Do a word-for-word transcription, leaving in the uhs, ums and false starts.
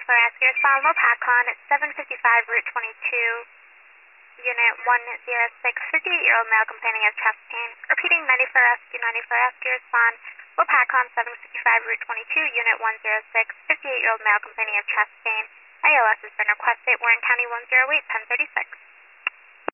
ninety-four rescue respond, Lopakon at seven fifty-five Route twenty-two, Unit one zero six, fifty-eight-year-old male complaining of chest pain. Repeating, ninety-four rescue, ninety-four rescue respond, Lopakon seven fifty-five Route twenty-two, Unit one zero six, fifty-eight-year-old male complaining of chest pain. A L S has been requested. Warren County one zero eight, ten thirty-six.